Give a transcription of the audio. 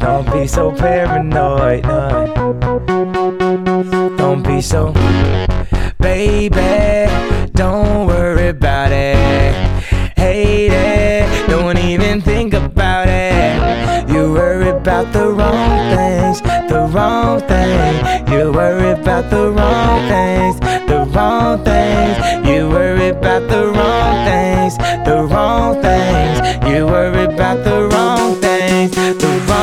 Don't be so paranoid, don't be so. Baby, don't worry about it. Hate it, don't even think about it. You worry about the wrong things, the wrong thing. You worry about the wrong things, the wrong things.